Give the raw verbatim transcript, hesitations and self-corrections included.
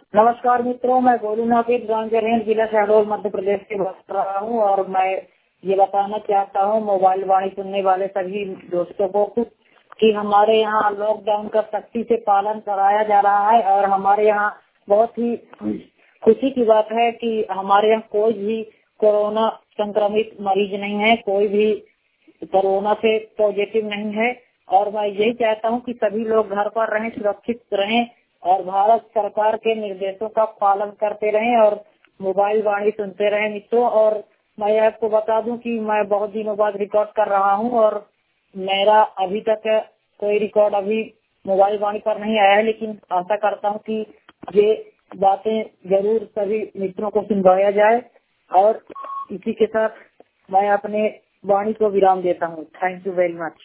नमस्कार मित्रों, मैं गोलू नापित गांव के रेंज जिला शहडोल मध्य प्रदेश से बात कर रहा हूं और मैं ये बताना चाहता हूं मोबाइल वाणी सुनने वाले सभी दोस्तों को कि हमारे यहाँ लॉकडाउन का सख्ती से पालन कराया जा रहा है और हमारे यहाँ बहुत ही खुशी की बात है कि हमारे यहाँ कोई भी कोरोना संक्रमित मरीज नहीं है, कोई भी कोरोना से पॉजिटिव नहीं है। और मैं यही चाहता हूं कि सभी लोग घर पर रहें, सुरक्षित रहें और भारत सरकार के निर्देशों का पालन करते रहें और मोबाइल वाणी सुनते रहें मित्रों। और मैं आपको बता दूं कि मैं बहुत दिनों बाद रिकॉर्ड कर रहा हूं और मेरा अभी तक कोई रिकॉर्ड अभी मोबाइल वाणी पर नहीं आया है, लेकिन आशा करता हूं कि ये बातें जरूर सभी मित्रों को सुनवाया जाए। और इसी के साथ मैं अपने वाणी को विराम देता हूँ। Thank you very much.